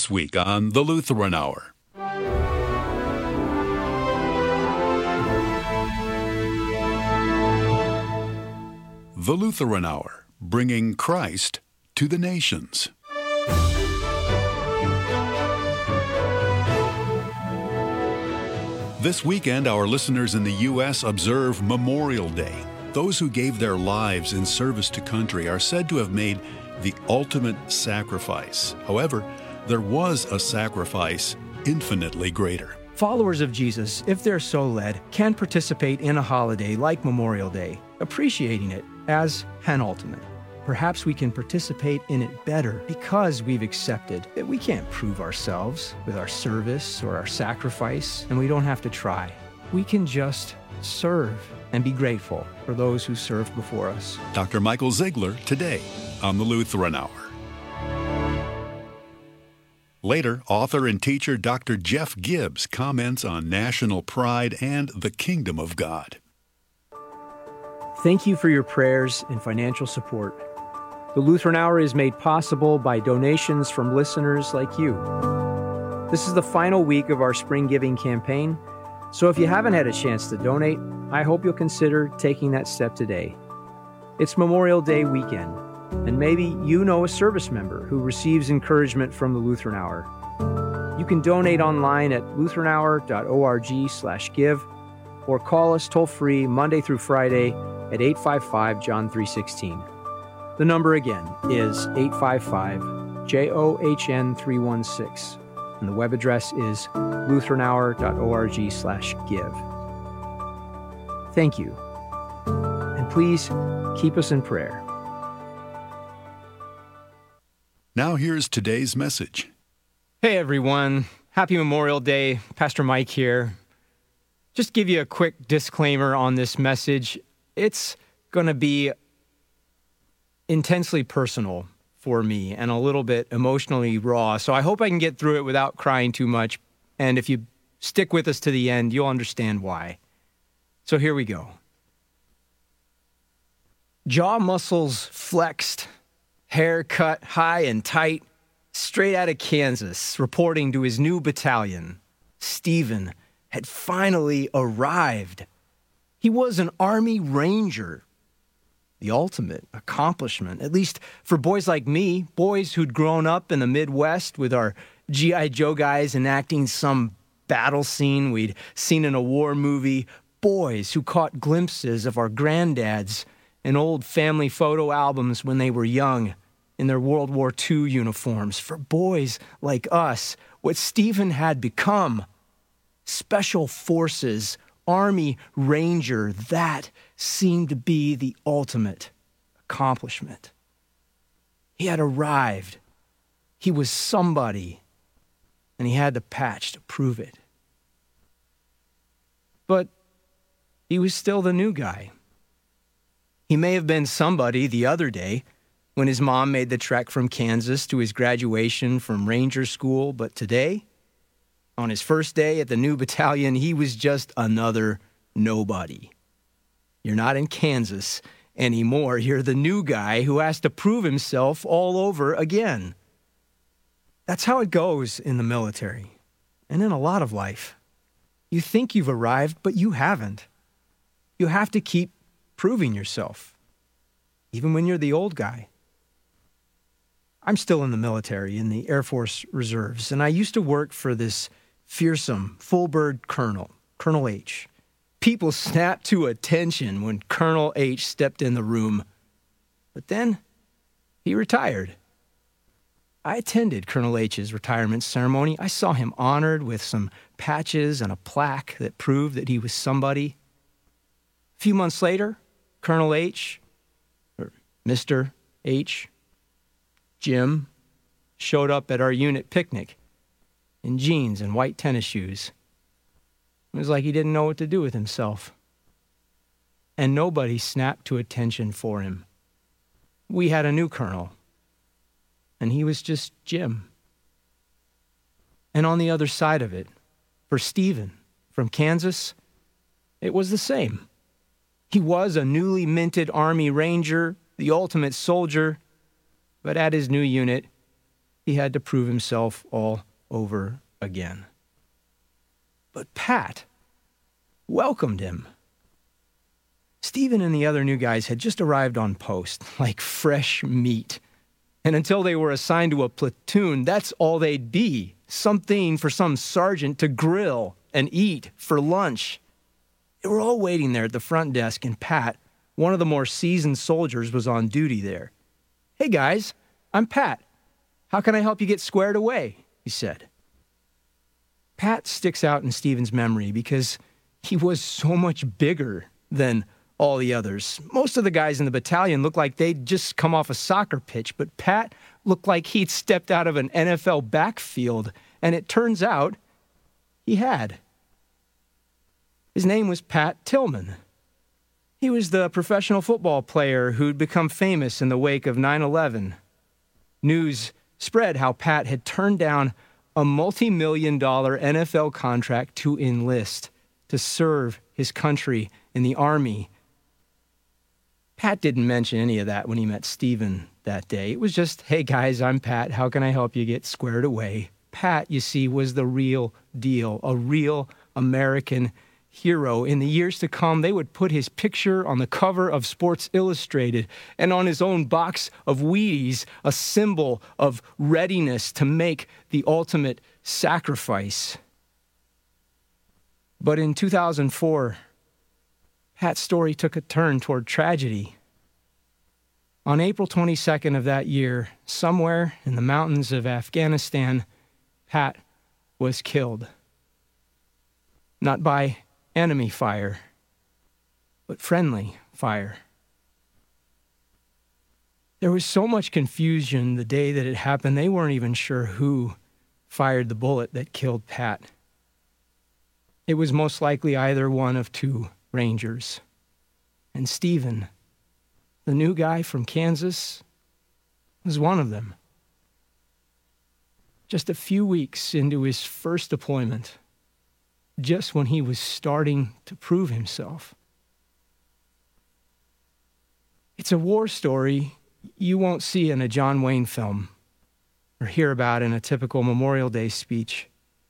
This week on the Lutheran Hour. The Lutheran Hour, bringing Christ to the nations. This weekend, our listeners in the U.S. observe Memorial Day. Those who gave their lives in service to country are said to have made the ultimate sacrifice. However, there was a sacrifice infinitely greater. Followers of Jesus, if they're so led, can participate in a holiday like Memorial Day, appreciating it as penultimate. Perhaps we can participate in it better because we've accepted that we can't prove ourselves with our service or our sacrifice, and we don't have to try. We can just serve and be grateful for those who served before us. Dr. Michael Ziegler today on the Lutheran Hour. Later, author and teacher Dr. Jeff Gibbs comments on national pride and the kingdom of God. Thank you for your prayers and financial support. The Lutheran Hour is made possible by donations from listeners like you. This is the final week of our spring giving campaign, so if you haven't had a chance to donate, I hope you'll consider taking that step today. It's Memorial Day weekend, and maybe you know a service member who receives encouragement from the Lutheran Hour. You can donate online at lutheranour.org/give or call us toll-free Monday through Friday at 855-JOHN 316. The number again is 855-JOHN 316, and the web address is lutheranour.org/give. Thank you, and please keep us in prayer. Now here's today's message. Hey everyone, happy Memorial Day. Pastor Mike here. Just give you a quick disclaimer on this message. It's going to be intensely personal for me and a little bit emotionally raw, so I hope I can get through it without crying too much, and if you stick with us to the end, you'll understand why. So here we go. Jaw muscles flexed, hair cut high and tight, straight out of Kansas, reporting to his new battalion. Stephen had finally arrived. He was an Army Ranger. The ultimate accomplishment, at least for boys like me, boys who'd grown up in the Midwest with our G.I. Joe guys enacting some battle scene we'd seen in a war movie, boys who caught glimpses of our granddads in old family photo albums when they were young in their World War II uniforms. For boys like us, what Stephen had become, Special Forces, Army Ranger, that seemed to be the ultimate accomplishment. He had arrived. He was somebody, and he had the patch to prove it. But he was still the new guy. He may have been somebody the other day when his mom made the trek from Kansas to his graduation from Ranger School, but today, on his first day at the new battalion, he was just another nobody. You're not in Kansas anymore. You're the new guy who has to prove himself all over again. That's how it goes in the military and in a lot of life. You think you've arrived, but you haven't. You have to keep proving yourself, even when you're the old guy. I'm still in the military, in the Air Force Reserves, and I used to work for this fearsome, full-bird colonel, Colonel H. People snapped to attention when Colonel H stepped in the room. But then he retired. I attended Colonel H's retirement ceremony. I saw him honored with some patches and a plaque that proved that he was somebody. A few months later, Colonel H, or Mr. H, Jim, showed up at our unit picnic in jeans and white tennis shoes. It was like he didn't know what to do with himself. And nobody snapped to attention for him. We had a new colonel, and he was just Jim. And on the other side of it, for Stephen from Kansas, it was the same. He was a newly minted Army Ranger, the ultimate soldier, but at his new unit, he had to prove himself all over again. But Pat welcomed him. Stephen and the other new guys had just arrived on post, like fresh meat. And until they were assigned to a platoon, that's all they'd be. Something for some sergeant to grill and eat for lunch. They were all waiting there at the front desk, and Pat, one of the more seasoned soldiers, was on duty there. "Hey guys, I'm Pat. How can I help you get squared away?" he said. Pat sticks out in Stephen's memory because he was so much bigger than all the others. Most of the guys in the battalion looked like they'd just come off a soccer pitch, but Pat looked like he'd stepped out of an NFL backfield, and it turns out he had. His name was Pat Tillman. He was the professional football player who'd become famous in the wake of 9/11. News spread how Pat had turned down a multi-million-dollar NFL contract to enlist, to serve his country in the Army. Pat didn't mention any of that when he met Stephen that day. It was just, "Hey guys, I'm Pat. How can I help you get squared away?" Pat, you see, was the real deal, a real American hero. In the years to come, they would put his picture on the cover of Sports Illustrated and on his own box of Wheaties, a symbol of readiness to make the ultimate sacrifice. But in 2004, Pat's story took a turn toward tragedy. On April 22nd of that year, somewhere in the mountains of Afghanistan, Pat was killed. Not by enemy fire, but friendly fire. There was so much confusion the day that it happened, they weren't even sure who fired the bullet that killed Pat. It was most likely either one of two Rangers. And Stephen, the new guy from Kansas, was one of them. Just a few weeks into his first deployment, just when he was starting to prove himself. It's a war story you won't see in a John Wayne film or hear about in a typical Memorial Day speech.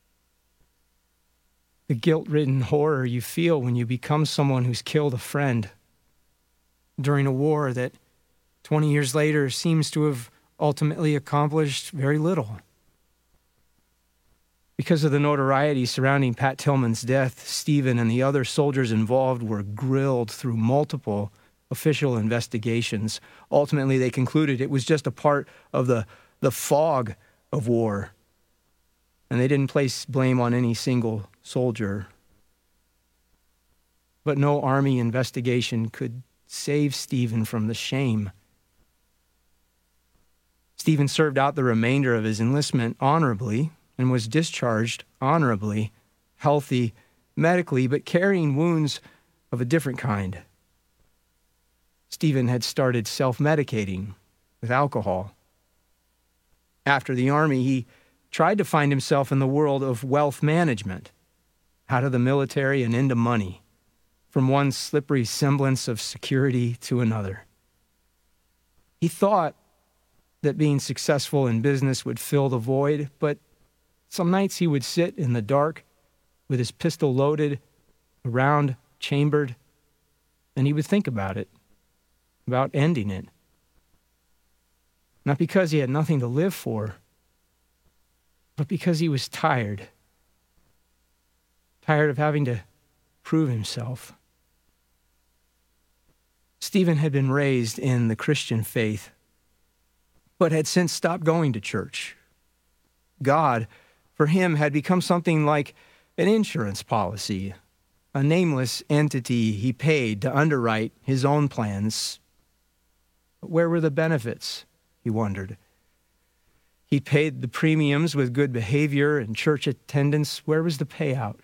The guilt-ridden horror you feel when you become someone who's killed a friend during a war that 20 years later seems to have ultimately accomplished very little. Because of the notoriety surrounding Pat Tillman's death, Stephen and the other soldiers involved were grilled through multiple official investigations. Ultimately, they concluded it was just a part of the fog of war, and they didn't place blame on any single soldier. But no Army investigation could save Stephen from the shame. Stephen served out the remainder of his enlistment honorably and was discharged honorably, healthy medically, but carrying wounds of a different kind. Stephen had started self-medicating with alcohol. After the Army, he tried to find himself in the world of wealth management, out of the military and into money, from one slippery semblance of security to another. He thought that being successful in business would fill the void, but some nights he would sit in the dark with his pistol loaded, around chambered, and he would think about it, about ending it. Not because he had nothing to live for, but because he was tired. Tired of having to prove himself. Stephen had been raised in the Christian faith, but had since stopped going to church. God, for him, had become something like an insurance policy, a nameless entity he paid to underwrite his own plans. But where were the benefits, he wondered. He paid the premiums with good behavior and church attendance. Where was the payout?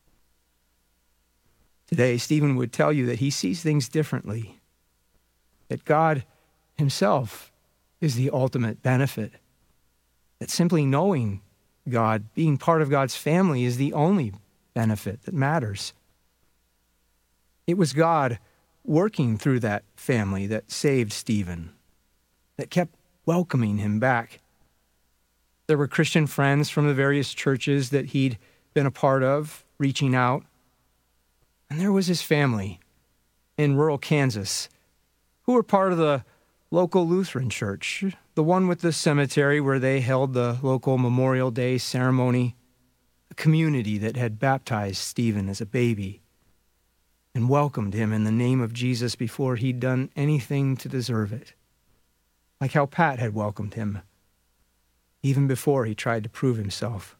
Today, Stephen would tell you that he sees things differently, that God himself is the ultimate benefit, that simply knowing God, being part of God's family, is the only benefit that matters. It was God working through that family that saved Stephen, that kept welcoming him back. There were Christian friends from the various churches that he'd been a part of, reaching out. And there was his family in rural Kansas, who were part of the local Lutheran church, the one with the cemetery where they held the local Memorial Day ceremony, a community that had baptized Stephen as a baby and welcomed him in the name of Jesus before he'd done anything to deserve it, like how Pat had welcomed him, even before he tried to prove himself.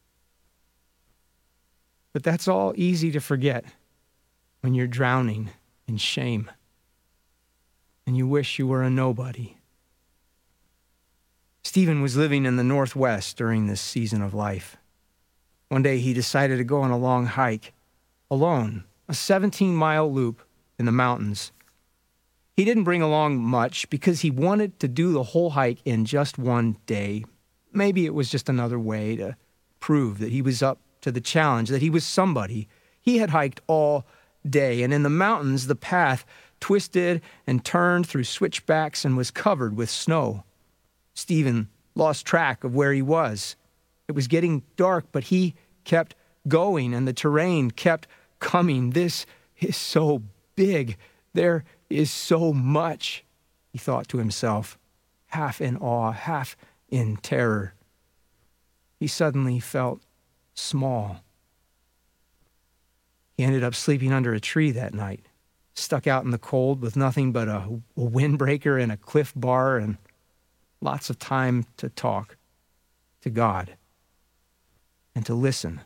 But that's all easy to forget when you're drowning in shame and you wish you were a nobody. Stephen was living in the Northwest during this season of life. One day he decided to go on a long hike, alone, a 17-mile loop in the mountains. He didn't bring along much because he wanted to do the whole hike in just one day. Maybe it was just another way to prove that he was up to the challenge, that he was somebody. He had hiked all day, and in the mountains, the path twisted and turned through switchbacks and was covered with snow. Stephen lost track of where he was. It was getting dark, but he kept going, and the terrain kept coming. This is so big. There is so much, he thought to himself, half in awe, half in terror. He suddenly felt small. He ended up sleeping under a tree that night, stuck out in the cold with nothing but a windbreaker and a Cliff Bar and lots of time to talk to God and to listen.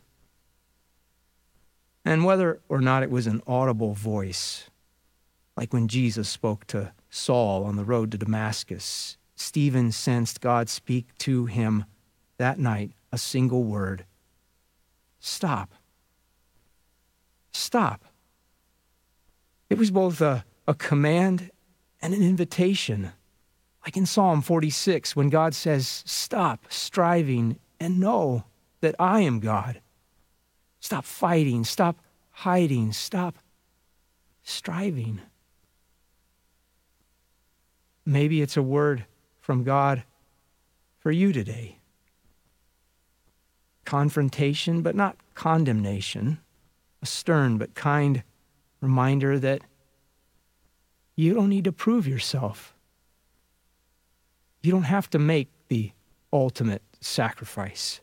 And whether or not it was an audible voice, like when Jesus spoke to Saul on the road to Damascus, Stephen sensed God speak to him that night a single word: stop. Stop. It was both a command and an invitation. Like in Psalm 46, when God says, stop striving and know that I am God. Stop fighting, stop hiding, stop striving. Maybe it's a word from God for you today. Confrontation, but not condemnation. A stern but kind reminder that you don't need to prove yourself. You don't have to make the ultimate sacrifice.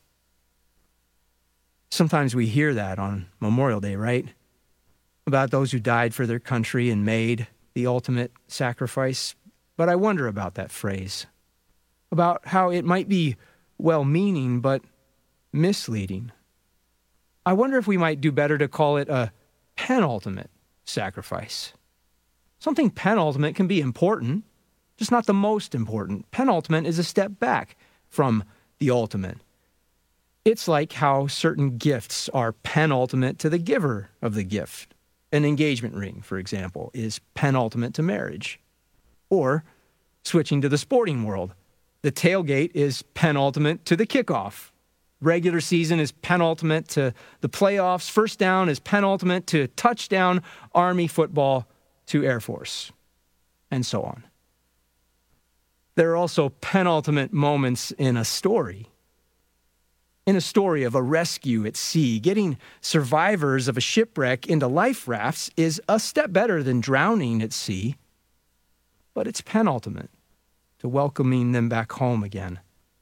Sometimes we hear that on Memorial Day, right? About those who died for their country and made the ultimate sacrifice. But I wonder about that phrase, about how it might be well-meaning but misleading. I wonder if we might do better to call it a penultimate sacrifice. Something penultimate can be important, just not the most important. Penultimate is a step back from the ultimate. It's like how certain gifts are penultimate to the giver of the gift. An engagement ring, for example, is penultimate to marriage. Or, switching to the sporting world, the tailgate is penultimate to the kickoff. Regular season is penultimate to the playoffs. First down is penultimate to touchdown. Army football to Air Force, and so on. There are also penultimate moments in a story. In a story of a rescue at sea, getting survivors of a shipwreck into life rafts is a step better than drowning at sea, but it's penultimate to welcoming them back home again.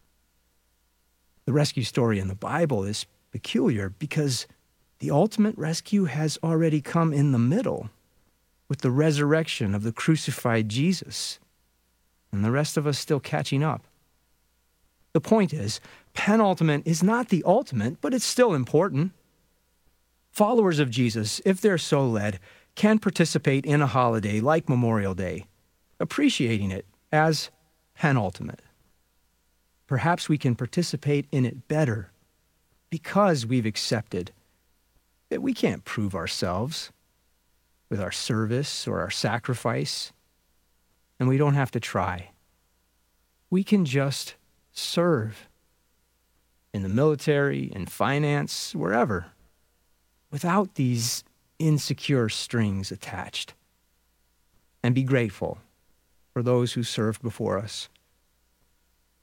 The rescue story in the Bible is peculiar because the ultimate rescue has already come in the middle with the resurrection of the crucified Jesus, and the rest of us still catching up. The point is, penultimate is not the ultimate, but it's still important. Followers of Jesus, if they're so led, can participate in a holiday like Memorial Day, appreciating it as penultimate. Perhaps we can participate in it better because we've accepted that we can't prove ourselves with our service or our sacrifice, and we don't have to try. We can just serve in the military, in finance, wherever, without these insecure strings attached, and be grateful for those who served before us.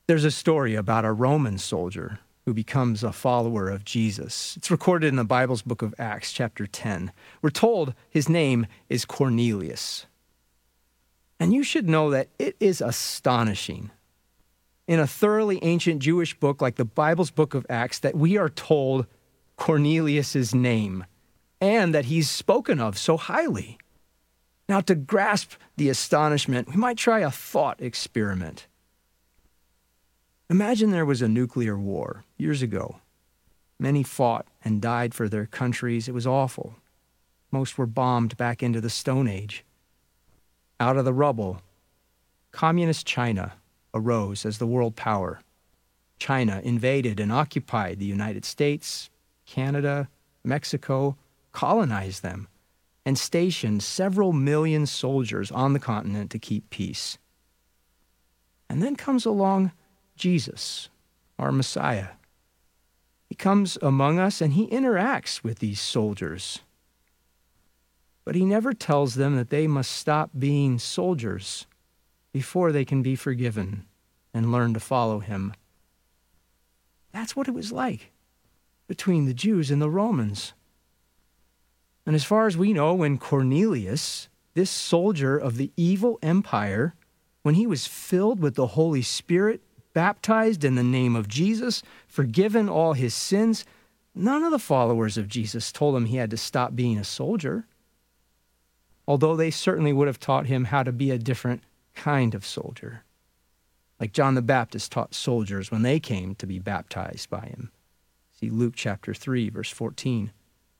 There's a story about a Roman soldier who becomes a follower of Jesus. It's recorded in the Bible's book of Acts, chapter 10. We're told his name is Cornelius. And you should know that it is astonishing in a thoroughly ancient Jewish book like the Bible's book of Acts that we are told Cornelius' name and that he's spoken of so highly. Now, to grasp the astonishment, we might try a thought experiment. Imagine there was a nuclear war years ago. Many fought and died for their countries. It was awful. Most were bombed back into the Stone Age. Out of the rubble, communist China arose as the world power. China invaded and occupied the United States, Canada, Mexico, colonized them, and stationed several million soldiers on the continent to keep peace. And then comes along Jesus, our Messiah. He comes among us and he interacts with these soldiers. But he never tells them that they must stop being soldiers before they can be forgiven and learn to follow him. That's what it was like between the Jews and the Romans. And as far as we know, when Cornelius, this soldier of the evil empire, when he was filled with the Holy Spirit, baptized in the name of Jesus, forgiven all his sins, none of the followers of Jesus told him he had to stop being a soldier, although they certainly would have taught him how to be a different kind of soldier, like John the Baptist taught soldiers when they came to be baptized by him. See Luke chapter 3, verse 14.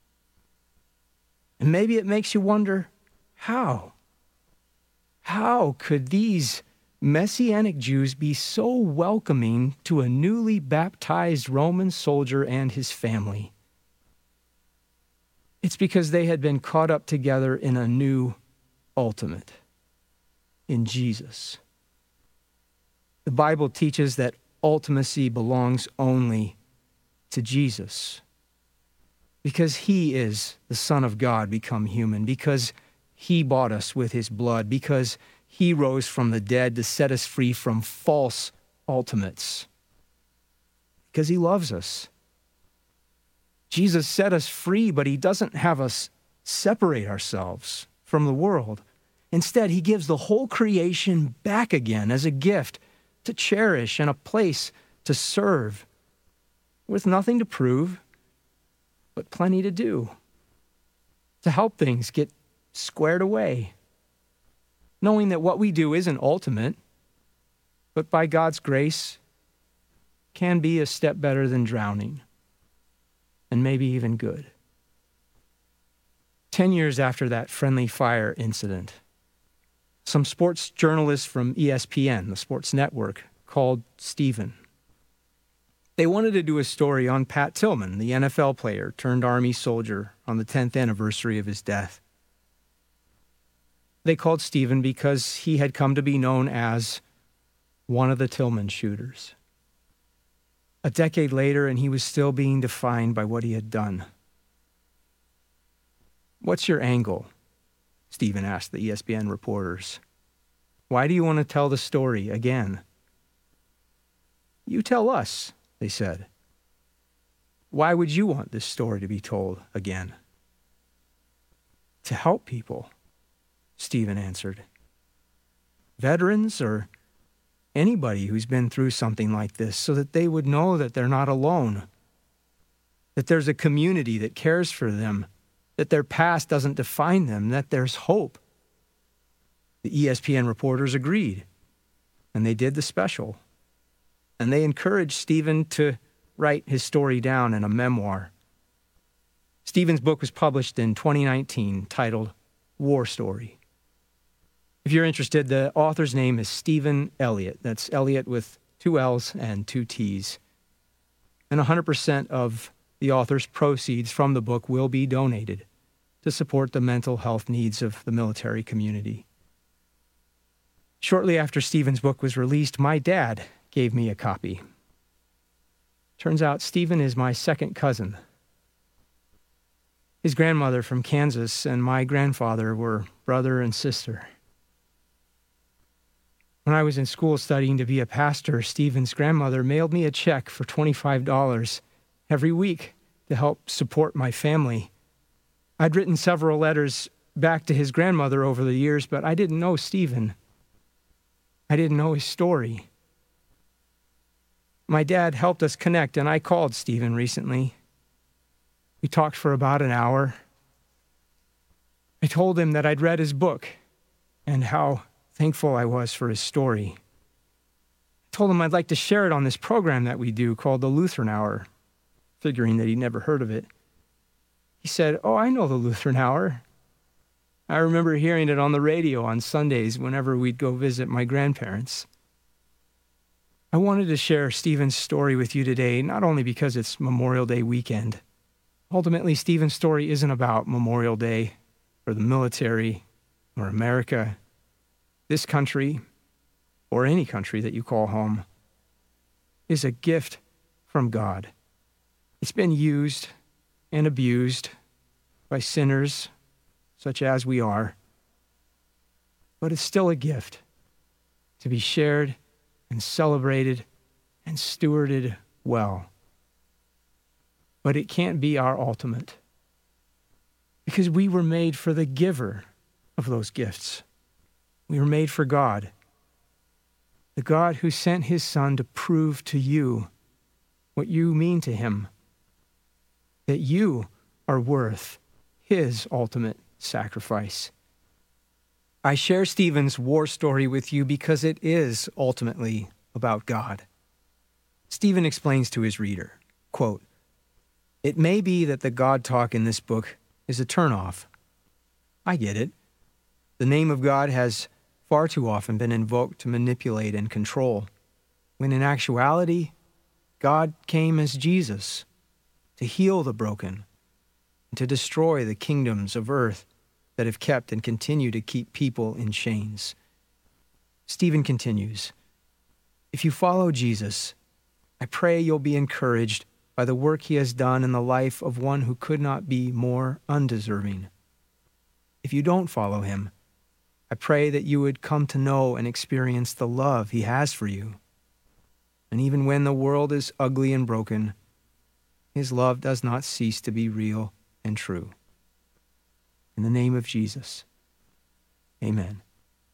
And maybe it makes you wonder, how? How could these Messianic Jews be so welcoming to a newly baptized Roman soldier and his family? It's because they had been caught up together in a new ultimate, in Jesus. The Bible teaches that ultimacy belongs only to Jesus, because he is the Son of God become human, because he bought us with his blood, because he rose from the dead to set us free from false ultimates, because he loves us. Jesus set us free, but he doesn't have us separate ourselves from the world. Instead, he gives the whole creation back again as a gift to cherish and a place to serve, with nothing to prove, but plenty to do, to help things get squared away, knowing that what we do isn't ultimate, but by God's grace can be a step better than drowning, and maybe even good. 10 years after that friendly fire incident, some sports journalists from ESPN, the sports network, called Stephen. They wanted to do a story on Pat Tillman, the NFL player turned Army soldier, on the 10th anniversary of his death. They called Stephen because he had come to be known as one of the Tillman shooters. A decade later, and he was still being defined by what he had done. "What's your angle?" Stephen asked the ESPN reporters. "Why do you want to tell the story again?" "You tell us," they said. "Why would you want this story to be told again?" "To help people," Stephen answered. "Veterans or anybody who's been through something like this, so that they would know that they're not alone, that there's a community that cares for them, that their past doesn't define them, that there's hope." The ESPN reporters agreed, and they did the special. And they encouraged Stephen to write his story down in a memoir. Stephen's book was published in 2019, titled War Story. If you're interested, the author's name is Stephen Elliott. That's Elliott with 2 L's and 2 T's. And 100% of the author's proceeds from the book will be donated to support the mental health needs of the military community. Shortly after Stephen's book was released, my dad gave me a copy. Turns out Stephen is my second cousin. His grandmother from Kansas and my grandfather were brother and sister. When I was in school studying to be a pastor, Stephen's grandmother mailed me a check for $25 every week to help support my family. I'd written several letters back to his grandmother over the years, but I didn't know Stephen. I didn't know his story. My dad helped us connect, and I called Stephen recently. We talked for about an hour. I told him that I'd read his book and how thankful I was for his story. I told him I'd like to share it on this program that we do called the Lutheran Hour, figuring that he'd never heard of it. He said, "Oh, I know the Lutheran Hour. I remember hearing it on the radio on Sundays whenever we'd go visit my grandparents." I wanted to share Stephen's story with you today, not only because it's Memorial Day weekend. Ultimately, Stephen's story isn't about Memorial Day or the military or America. This country, or any country that you call home, is a gift from God. It's been used and abused by sinners such as we are, but it's still a gift to be shared and celebrated and stewarded well. But it can't be our ultimate, because we were made for the giver of those gifts. We were made for God, the God who sent his Son to prove to you what you mean to him, that you are worth his ultimate sacrifice. I share Stephen's war story with you because it is ultimately about God. Stephen explains to his reader, quote, "It may be that the God talk in this book is a turnoff. I get it. The name of God has far too often been invoked to manipulate and control, when in actuality, God came as Jesus to heal the broken and to destroy the kingdoms of earth that have kept and continue to keep people in chains." Stephen continues, "If you follow Jesus, I pray you'll be encouraged by the work he has done in the life of one who could not be more undeserving. If you don't follow him, I pray that you would come to know and experience the love he has for you. And even when the world is ugly and broken, his love does not cease to be real and true. In the name of Jesus, amen."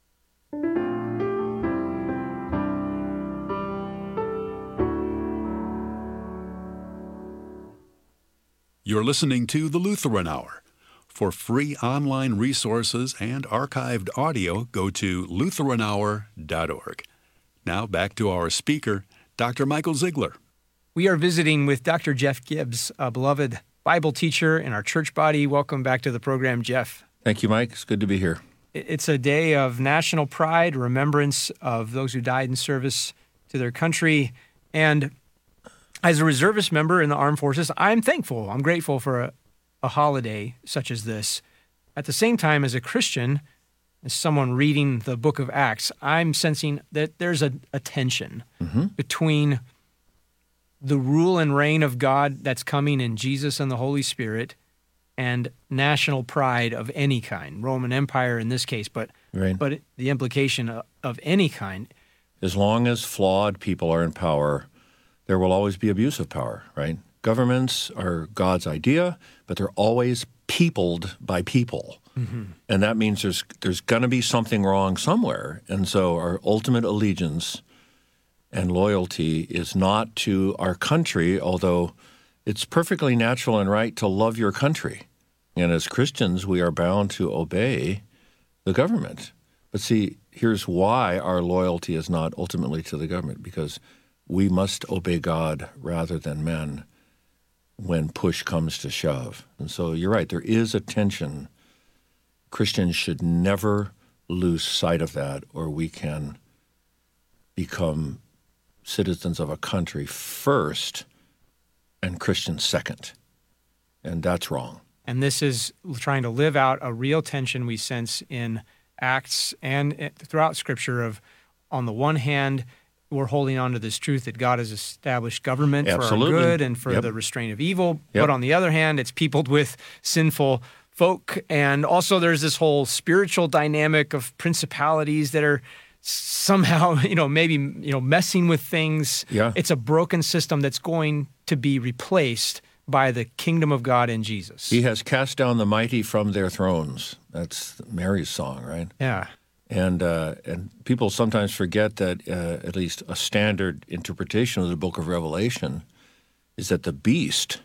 You're listening to the Lutheran Hour. For free online resources and archived audio, go to lutheranhour.org. Now back to our speaker, Dr. Michael Ziegler. We are visiting with Dr. Jeff Gibbs, a beloved Bible teacher in our church body. Welcome back to the program, Jeff. Thank you, Mike. It's good to be here. It's a day of national pride, remembrance of those who died in service to their country. And as a reservist member in the armed forces, I'm thankful. I'm grateful for a holiday such as this. At the same time, as a Christian, as someone reading the book of Acts, I'm sensing that there's a tension between the rule and reign of God that's coming in Jesus and the Holy Spirit and national pride of any kind, Roman Empire in this case, but the implication of any kind. As long as flawed people are in power, there will always be abuse of power, right? Governments are God's idea, but they're always peopled by people. And that means there's going to be something wrong somewhere. And so our ultimate allegiance and loyalty is not to our country, although it's perfectly natural and right to love your country. And as Christians, we are bound to obey the government. But see, here's why our loyalty is not ultimately to the government, because we must obey God rather than men when push comes to shove. And so you're right, there is a tension. Christians should never lose sight of that, or we can become citizens of a country first and Christians second. And that's wrong. And this is trying to live out a real tension we sense in Acts and throughout Scripture of, on the one hand, we're holding on to this truth that God has established government for our good and for the restraint of evil. But on the other hand, it's peopled with sinful folk. And also there's this whole spiritual dynamic of principalities that are somehow, maybe, messing with things. Yeah. It's a broken system that's going to be replaced by the kingdom of God in Jesus. He has cast down the mighty from their thrones. That's Mary's song, right? Yeah. And people sometimes forget that at least a standard interpretation of the book of Revelation is that the beast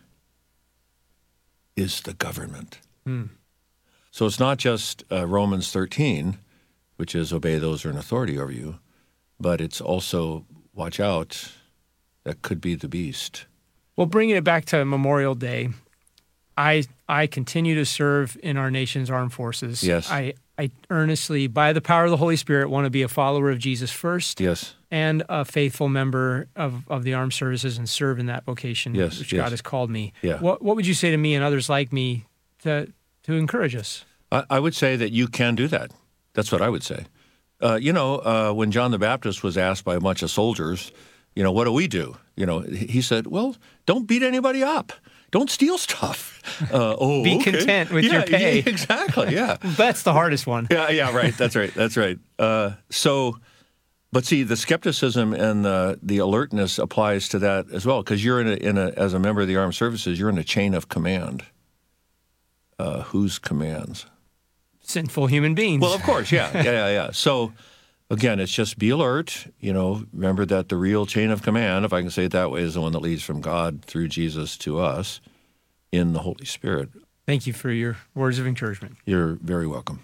is the government. So it's not just Romans 13, which is obey those who are in authority over you, but it's also watch out, that could be the beast. Well, bringing it back to Memorial Day, I continue to serve in our nation's armed forces. Yes. I earnestly, by the power of the Holy Spirit, want to be a follower of Jesus first. Yes. And a faithful member of the armed services and serve in that vocation, which God has called me. Yeah. What would you say to me and others like me to encourage us? I would say that you can do that. That's what I would say. When John the Baptist was asked by a bunch of soldiers, what do we do? He said, well, don't beat anybody up. Don't steal stuff. Be content with your pay. Yeah, exactly, yeah. That's the hardest one. Yeah, right. That's right. But see, the skepticism and the alertness applies to that as well, because you're as a member of the armed services, you're in a chain of command. Whose commands? Sinful human beings. Well, of course, yeah. So, again, it's just be alert. Remember that the real chain of command, if I can say it that way, is the one that leads from God through Jesus to us in the Holy Spirit. Thank you for your words of encouragement. You're very welcome.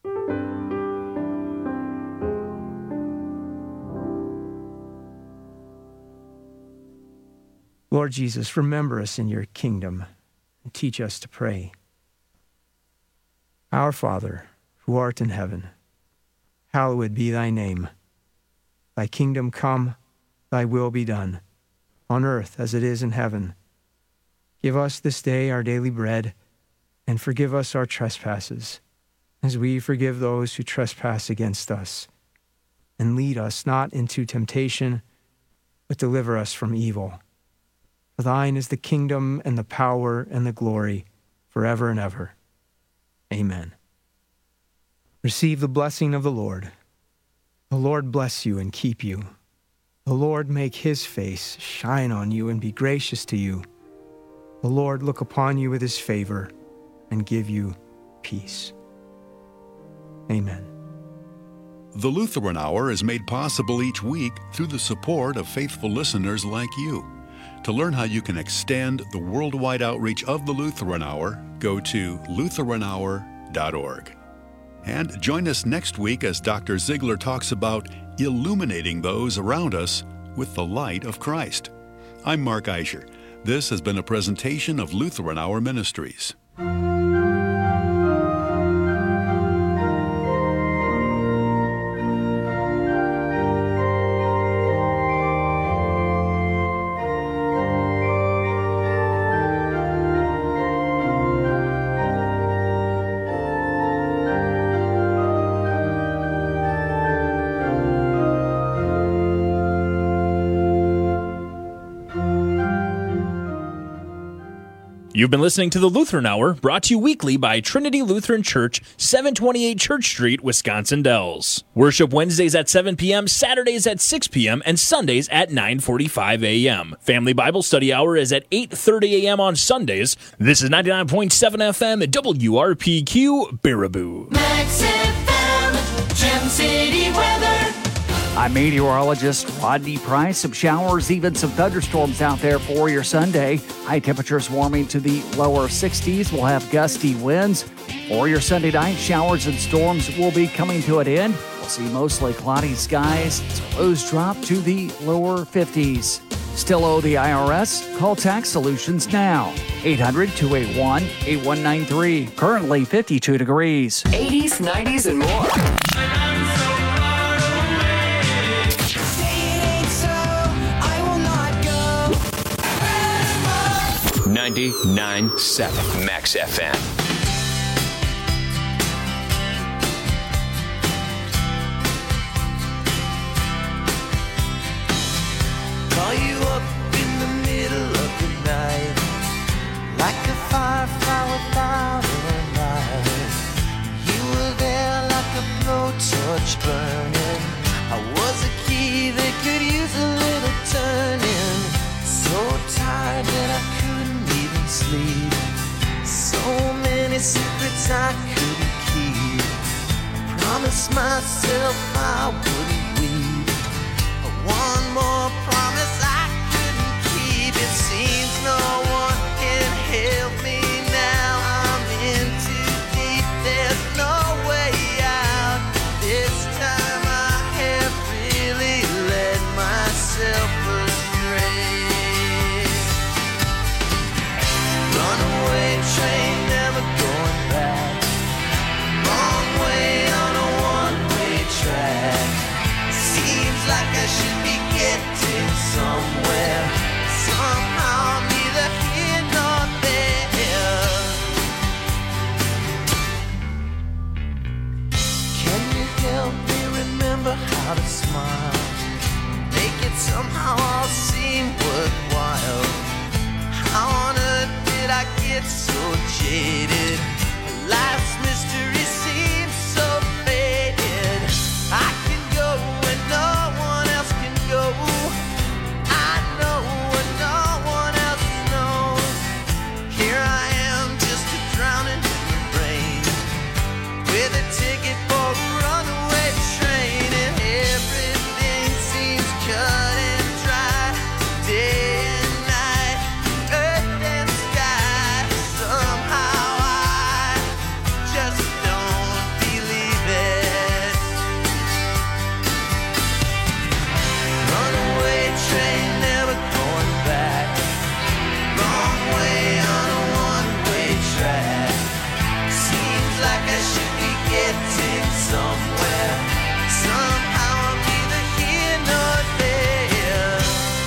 Lord Jesus, remember us in your kingdom and teach us to pray. Our Father, who art in heaven, hallowed be thy name. Thy kingdom come, thy will be done, on earth as it is in heaven. Give us this day our daily bread, and forgive us our trespasses, as we forgive those who trespass against us. And lead us not into temptation, but deliver us from evil. For thine is the kingdom and the power and the glory forever and ever. Amen. Receive the blessing of the Lord. The Lord bless you and keep you. The Lord make his face shine on you and be gracious to you. The Lord look upon you with his favor and give you peace. Amen. The Lutheran Hour is made possible each week through the support of faithful listeners like you. To learn how you can extend the worldwide outreach of the Lutheran Hour, go to LutheranHour.org. And join us next week as Dr. Ziegler talks about illuminating those around us with the light of Christ. I'm Mark Eicher. This has been a presentation of Lutheran Hour Ministries. You've been listening to the Lutheran Hour, brought to you weekly by Trinity Lutheran Church, 728 Church Street, Wisconsin Dells. Worship Wednesdays at 7 p.m., Saturdays at 6 p.m., and Sundays at 9:45 a.m. Family Bible Study Hour is at 8:30 a.m. on Sundays. This is 99.7 FM at WRPQ, Baraboo. Max FM, Gem City weather. I'm meteorologist Rodney Price. Some showers, even some thunderstorms out there for your Sunday. High temperatures warming to the lower 60s. We'll have gusty winds. For your Sunday night, showers and storms will be coming to an end. We'll see mostly cloudy skies. So lows drop to the lower 50s. Still owe the IRS? Call Tax Solutions now. 800-281-8193. Currently 52 degrees. 80s, 90s, and more. 99.7 Max FM. Call you up in the middle of the night, like a firefly without a light. You were there like a blowtorch burning, sleep. So many secrets I couldn't keep. I promised myself I wouldn't weep. One more promise I couldn't keep. It seems no one can help me now. I'm in too deep, there's no way out. This time I have really led myself astray. Runaway train, never going back. Wrong way on a one-way track. Seems like I should be getting somewhere. Somehow I'm neither here nor there. Can you help me remember how to smile? Make it somehow all seem worthwhile. How on earth did I get so jaded? Life's mystery seems so faded. I can go when no one else can go. I know what no one else knows. Here I am, just a drowning in the rain, with a ticket for a runaway train, and everything seems cut and dry. Day and night, earth and sky. Somehow I just don't believe it. Runaway train, never going back. Wrong way on a one-way track. Seems like I should be getting somewhere. Somehow I'm neither here nor there.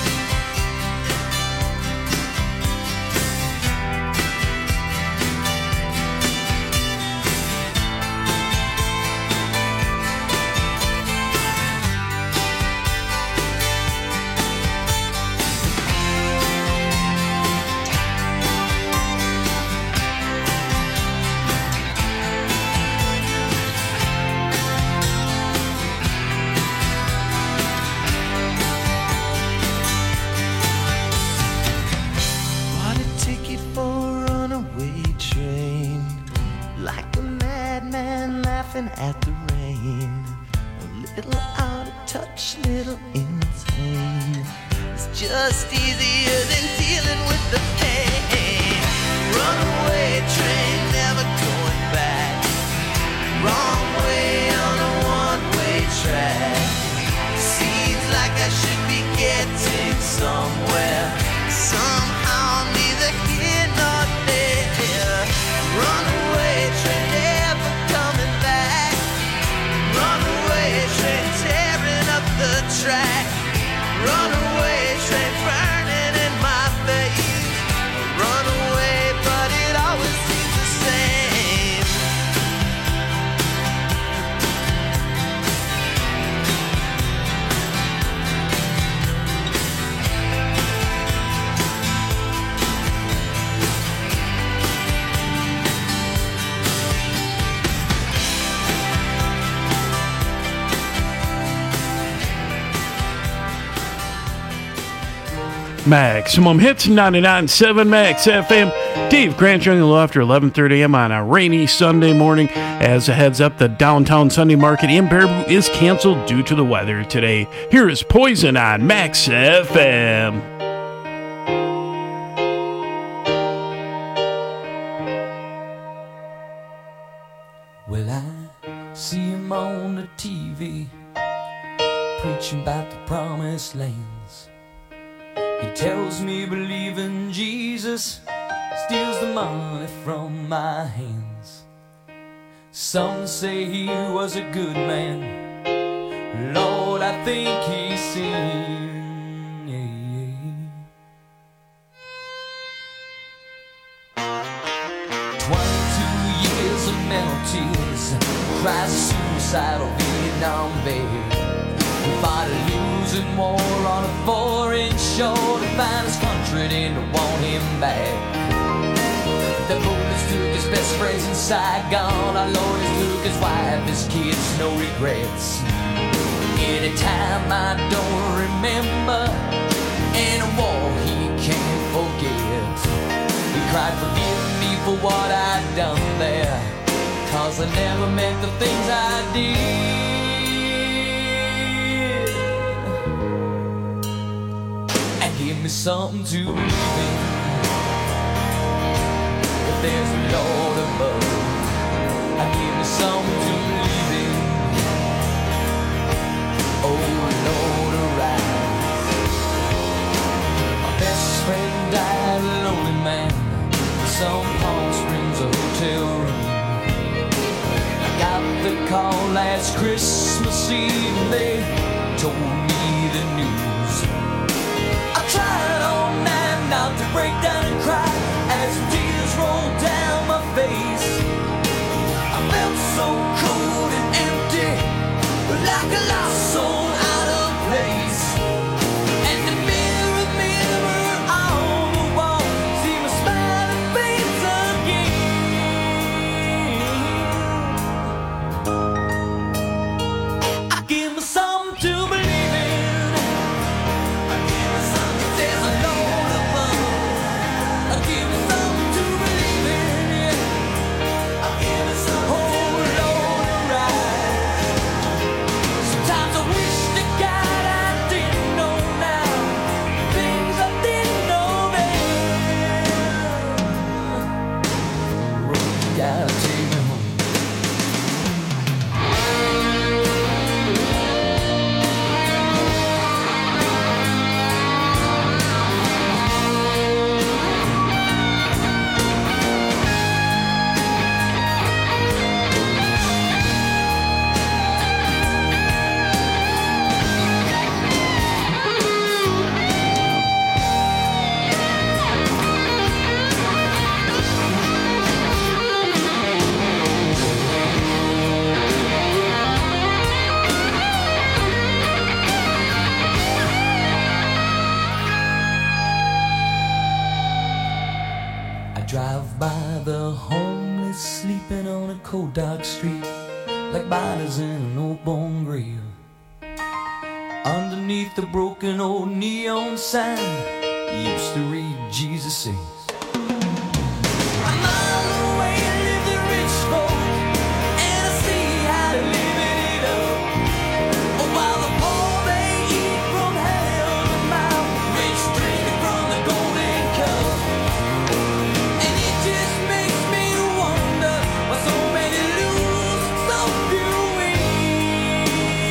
Bought a ticket for a runaway train, like a madman laughing at the rain. A little out of touch, little insane. It's just easier than dealing with the pain. Runaway train, never going back. Wrong way on a one-way track. Seems like I should be getting somewhere. Somehow I'm neither here nor there. Runaway train, never coming back. Runaway train, tearing up the track. Runaway train, burning in my face. Runaway, but it always seems the same. Maximum Hits 99.7 Max FM. Dave Grant joining you after 11:30 a.m. on a rainy Sunday morning. As a heads up, the downtown Sunday market in Baraboo is canceled due to the weather today. Here is Poison on Max FM. Well, I see him on the TV preaching about the promised lands. He tells me believe in Jesus steals the money from my hands. Some say he was a good man. Lord, I think he sinned. 22 years of mental tears, cries of suicidal Vietnam vet. He fought a losing war on a foreign shore to find his country and to want him back. The bullets took his best friends in Saigon. Our Lord has took his wife, his kids, no regrets. Anytime I don't remember, in a war he can't forget. He cried, forgive me for what I'd done there, 'cause I never meant the things I did. And give me something to believe in. If there's a Lord above, give me something to believe in. Oh Lord, arise. My best friend died, a lonely man, some Palm Springs hotel room. I got the call last Christmas Eve, they told me the news. I tried all night not to break down and cry as tears rolled down my face. I felt so cold and empty, like a lost soul out of place. And the mirror on the wall, see my smiling face again. I give me something to believe in. I give me something. There's a Lord above. I give me something to believe in. I give me something. Drive by the homeless sleeping on a cold dark street, like bodies in an old bone grave. Underneath the broken old neon sign, used to read Jesus Saves. A mile away live the rich folk, and I see how they living it up. Oh, while the poor they eat from hell to mouth, rich drinking from the golden cup. So many lose, so few win.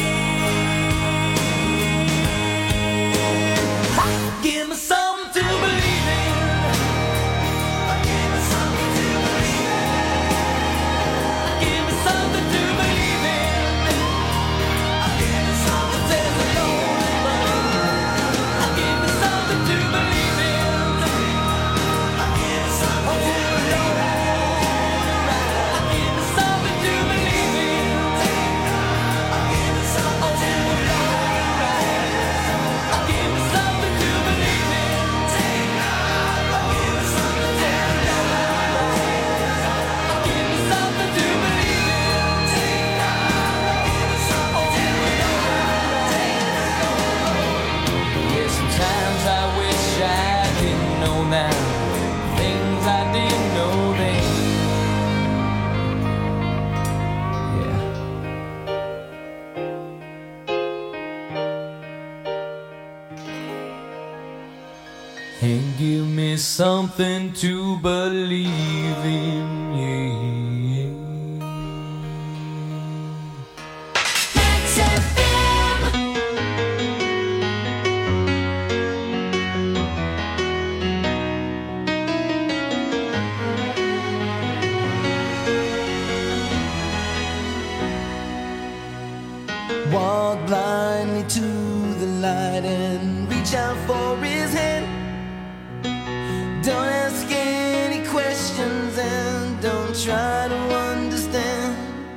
Give me something to believe in. Give me something to believe in. Give me something to believe in. Give me something. There's a Lord above. Give me something to believe in. Give me something to believe in. Now, things I didn't know then. Yeah. And give me something to believe in. Yeah. Walk blindly to the light and reach out for his hand. Don't ask any questions and don't try to understand.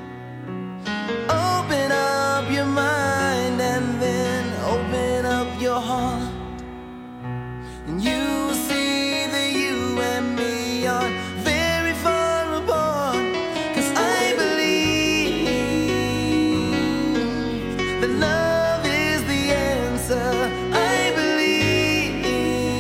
Open up your mind and then open up your heart, and you will see that you and me are very far apart. 'Cause I believe that love is the answer. I believe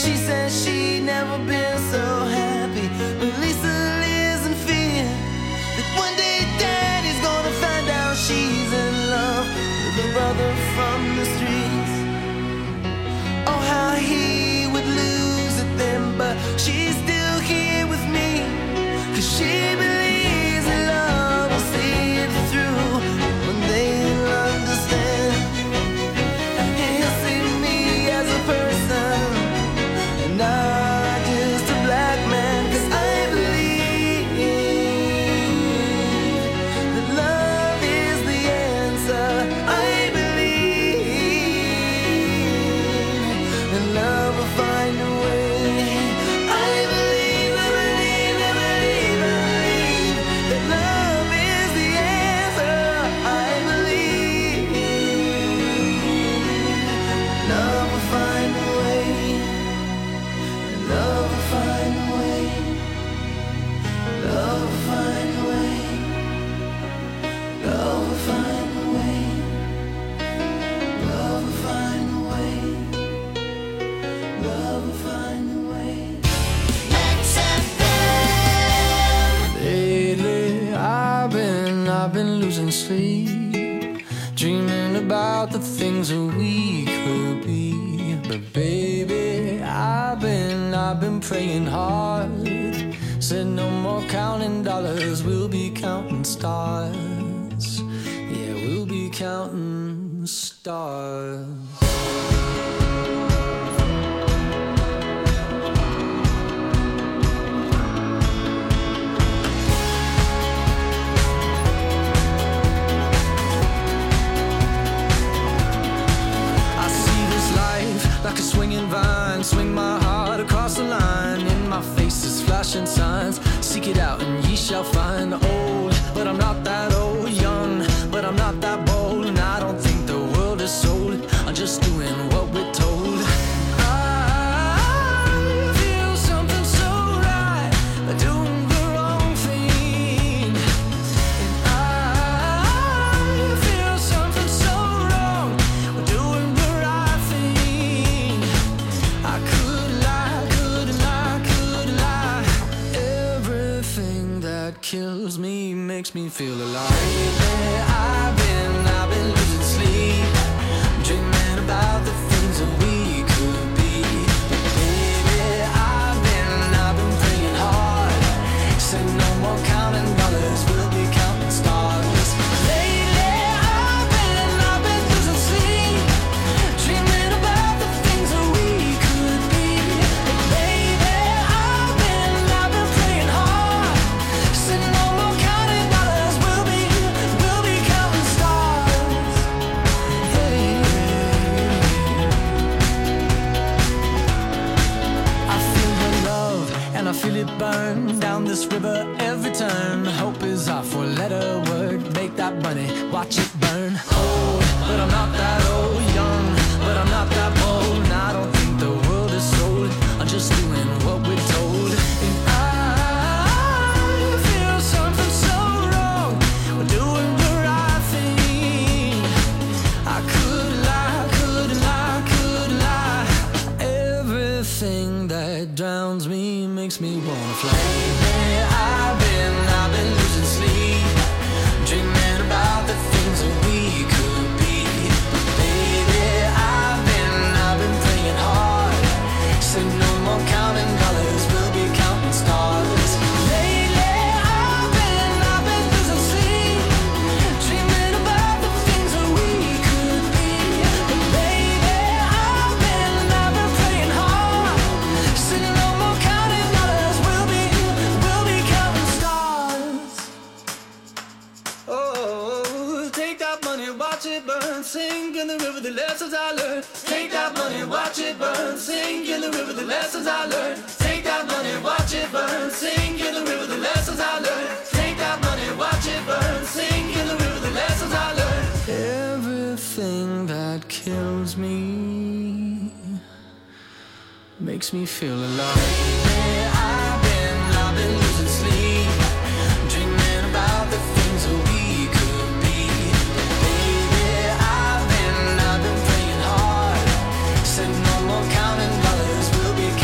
She says she'd never been so happy, but Lisa lives in fear that one day Daddy's gonna find out she's in love with a brother from the streets. Oh, how he would lose it then, but she's still here with me, 'cause she believes in love will see it through. One day he'll understand, he'll see me as a person, not just a black man. 'Cause I believe that love is the answer. I believe that love will find a way. I believe that love is the answer. I believe love will find a way. Love will find a way. Love will find a way. Love will find a way. Love will find a way. Love will find a way. Lately, I've been losing sleep, dreaming about the things that we could be. But baby, I've been praying hard. Said no more counting dollars, we'll be counting stars. Yeah, we'll be counting stars. I see this life like a swinging vine, swing my heart across the line. In my face is flashing signs, seek it out and ye shall find. Old, but I'm not that old. Young, but I'm not that bold. And I don't think the world is sold, I'm just doing what we're told. I feel something so right, doing the wrong thing. And I feel something so wrong, doing the right thing. I could lie, couldn't lie, couldn't lie. Everything that kills me makes me feel alive. I've been losing sleep, dreaming about the things that we could be. Baby, I've been praying hard. Said no more counting dollars, we'll be counting stars. Lately, I've been losing sleep, dreaming about the things that we could be. Baby, I've been praying hard. Said no more counting dollars, we'll be counting stars. Hey. I feel the love and I feel it burn down this river every turn. Hope is our four-letter word. Make that money, watch it burn. Old, but I'm not that old. Young, but I'm not that bold. And I don't think the world is sold, I'm just doing what we're told. And I feel something so wrong, we're doing the right thing. I could lie, couldn't lie, couldn't lie. Everything that drowns me makes me wanna fly. I've been losing sleep, dreaming about the things that we could be. Baby, I've been praying hard. Said no more counting dollars, we'll be counting stars. Lately, I've been losing sleep, dreaming about the things that we could be. But baby, I've been praying hard. Said no more counting dollars, we'll be counting stars. Oh, take that money, watch it burn, sink in the river, the lessons I learned. Take that money, watch it burn, sink in the river, the lessons I learned. Take that money, watch it burn, sink in the river, the lessons I learned. Take that money, watch it burn, sink in the river, the lessons I learned. Everything that kills me makes me feel alive. I've been losing sleep, dreaming about the things that we could be. Baby, I've been praying hard. Said no more counting dollars, we'll be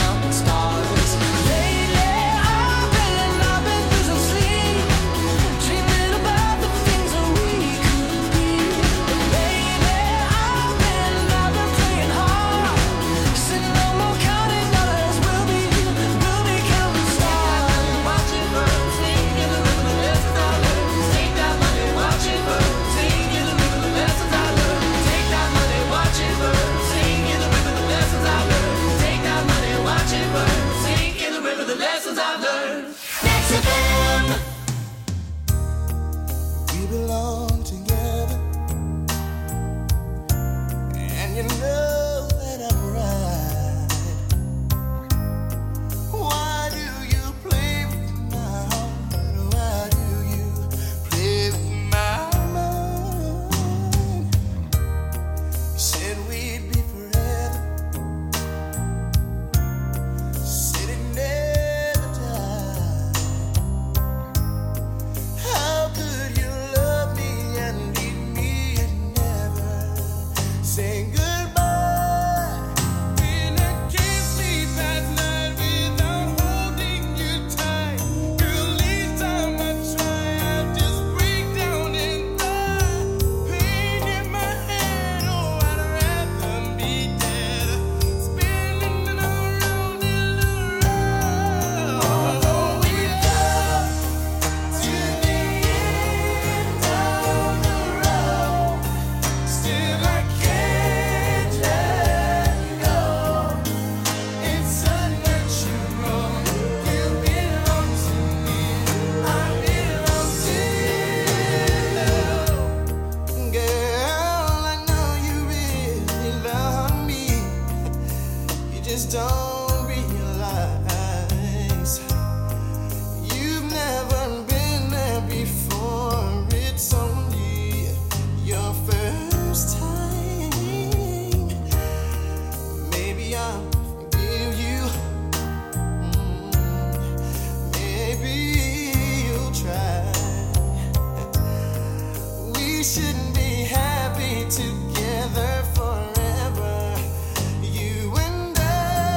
just don't realize you've never been there before. It's only your first time. Maybe I'll forgive you. Maybe you'll try. We shouldn't be happy together forever. You and I.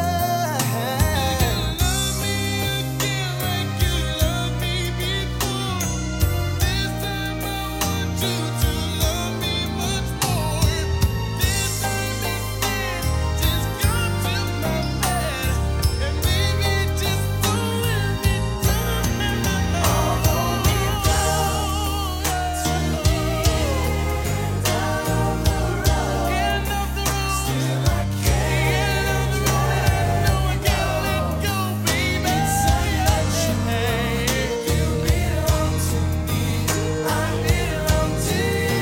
Love me again like you loved me before. This time I want you to love me much more. This time instead, just come to my bed and baby just don't let me down. Although we go to the end of the road, still I can't let go. I gotta let go, baby. You belong to me, I belong to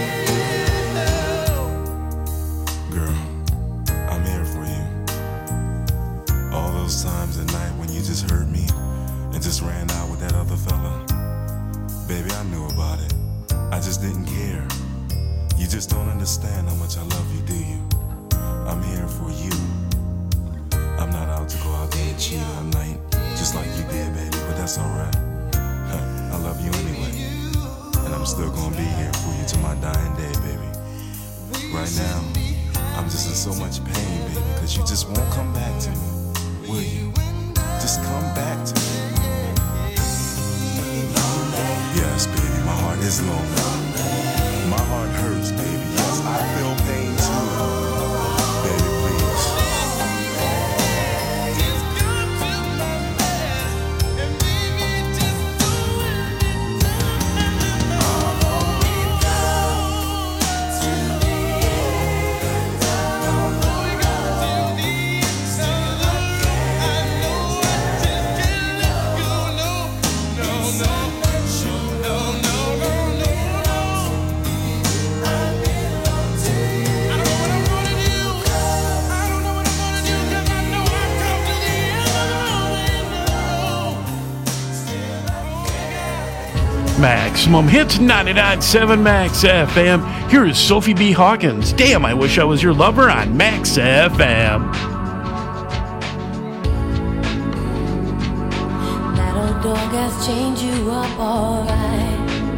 you. Girl, I'm here for you. All those times at night when you just hurt me and just ran out with that other fella. Baby, I knew about it. I just didn't care. You just don't understand how much I love you, do you? I'm here for you. I'm not out to go out there and cheat all night, just like you did, baby, but that's alright. I love you anyway. And I'm still gonna be here for you till my dying day, baby. Right now, I'm just in so much pain, baby, because you just won't come back to me. Will you? Just come back to me. Yes, baby, my heart is lonely. My heart hurts, baby. Yes, I feel pain too. Baby, please. Just come to my bed and baby just don't let me down. Although we go to the end of the road, still I know I just can't let go. No. I belong to you. I don't know what I'm gonna do. I don't know what I'm gonna do 'cause I know I've come to the end of the road. Still I can't. Maximum Hits 99.7 Max FM. Here is Sophie B. Hawkins. Damn, I wish I was your lover on Max FM. That old dog has changed you up alright.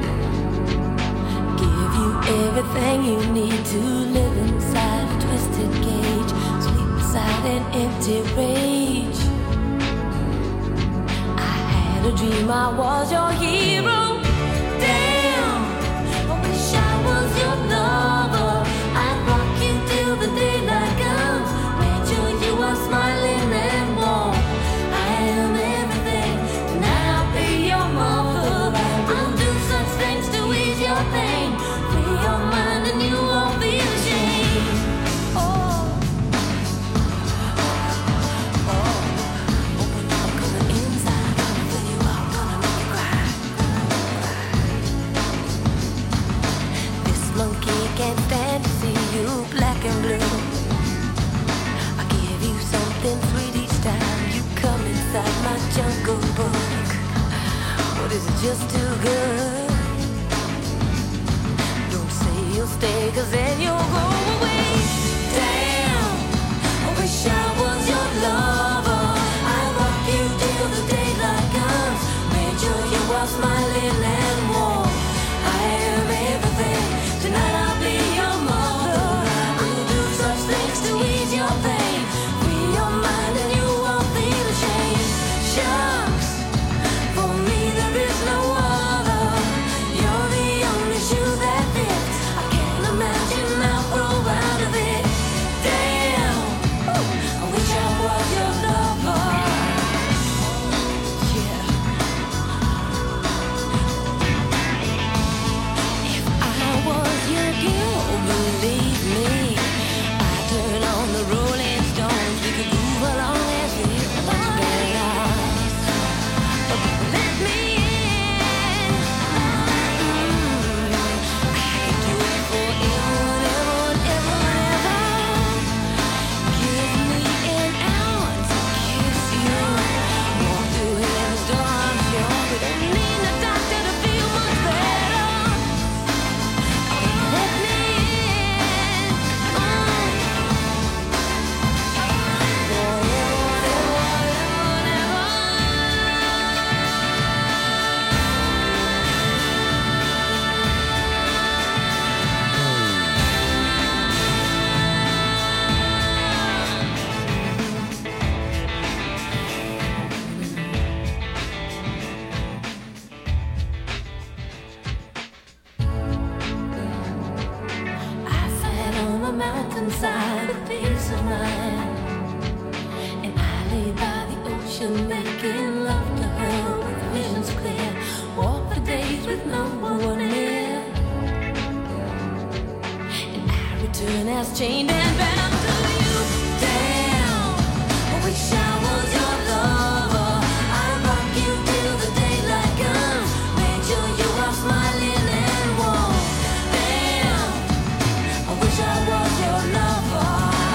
Give you everything you need to live inside a twisted cage. Sleep inside an empty rage. I had a dream I was your hero. Damn, I wish I was your lover. I'd rock you till the daylight comes. Made sure you are smiling and warm. I am everything. Tonight I'll be your mother. I'll do such things to ease your pain. Free your mind and you won't be ashamed. Oh, open up, 'cause the inside gonna fill you up, gonna make you cry. This monkey can't stand to see you black and blue. I give you something sweet each time you come inside my jungle book. But is it just too good? Don't say you'll stay, 'cause then you'll go away. Damn, I wish I was your lover. I'd rock you till the daylight comes. Made sure you are smiling and warm. I am everything. Tonight I'll be your mother. I'll do such things to ease your pain. Free your mind and you won't feel ashamed. Shucks, for me there is no other. You're the only shoe that fits. I can't imagine how to making love to her with visions clear. Walk the days with no one near. And our return has chained and bound to you. Damn, I wish I was your lover. I'd rock you till the daylight comes. Make sure you are smiling and warm. Damn, I wish I was your lover.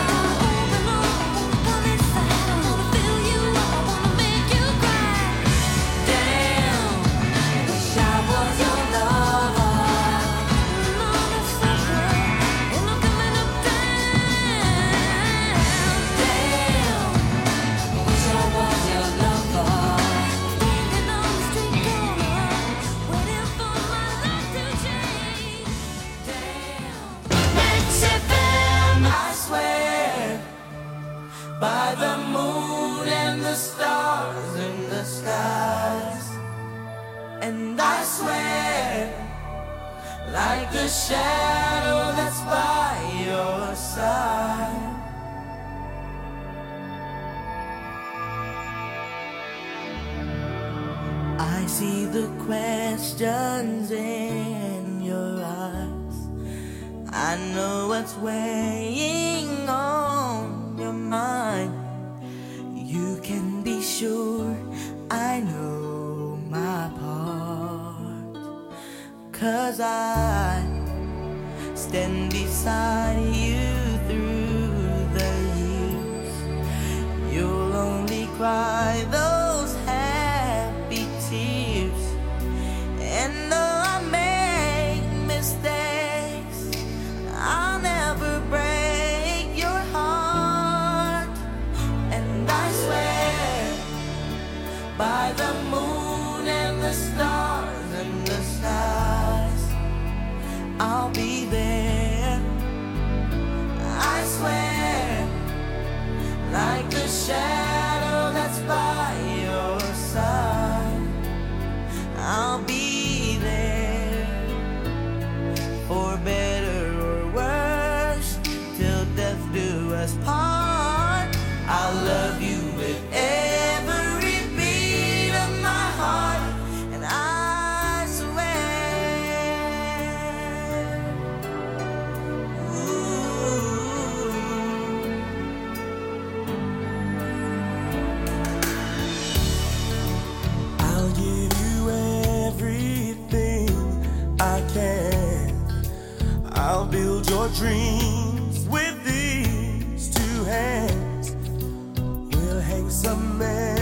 By the moon and the stars in the skies, and I swear, like the shadow that's by your side. I see the questions in your eyes. I know what's weighing on your mind. You can be sure I know my part, 'cause I stand beside you through the years. You'll only cry those happy tears. And though I make mistakes, I'll never break your heart. And I swear, by the moon and the stars and the skies, I'll be there. I swear, like the shadow that's by your side, I'll be there. For better or worse, till death do us part. I'll love you with every beat of my heart. And I swear, ooh, I'll give you everything I can. I'll build your dreams with these two hands. We'll hang some men